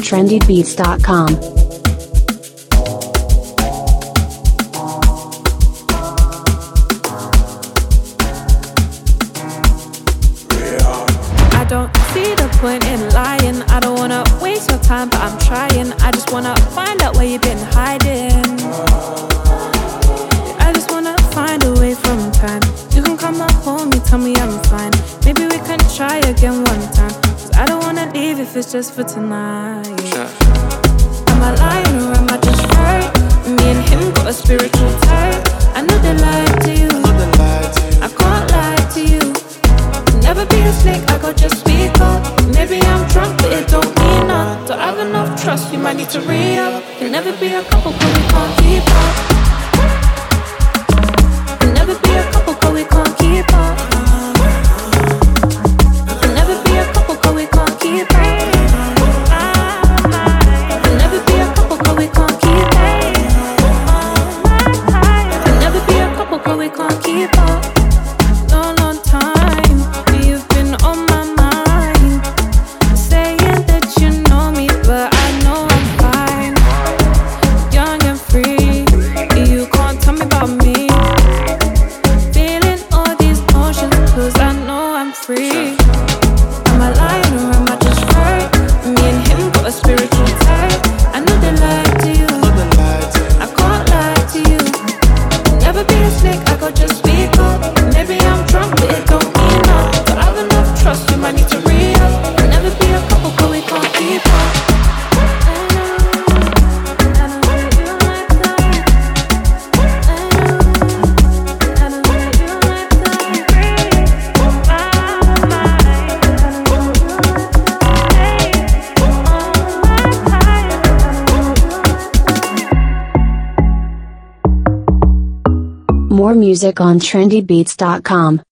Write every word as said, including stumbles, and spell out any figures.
trendy beats dot com. I don't see the point in lying. I don't wanna waste your time, but I'm trying. I just wanna find out where you've been hiding. I just wanna find a way from time. You can come up home, you tell me I'm fine. Maybe we can try again one time. Cause I don't wanna leave if it's just for tonight. Am I lying or am I just right? Me and him got a spiritual tie. I know they lied to you. I can't lie to you. Never be a snake, I got just speak up. Maybe I'm drunk, but it don't mean none. Don't have enough trust, you might need to re-up. Can never be a couple, but we can't keep up. Can never be a couple, but we can't keep up. Can never be a couple, but we can't keep up. Can never be a couple, but we can't keep up. Can never be a couple, but we can't keep up. Long, long time, you've been on my mind. Saying that you know me, but I know I'm fine. Young and free, you can't tell me about me. Feeling all these emotions, cause I know I'm free. Am I lying or am I just right? Me and him got a spiritual tie. I know they lied to you. I can't lie to you. Never be a snake, I got just speak up. Maybe I'm drunk, but it don't mean none. Don't have enough trust, you might need to re-up. Can never be a couple, but we can't keep up. I don't want you like that. I don't want you like More music on trendy beats dot com.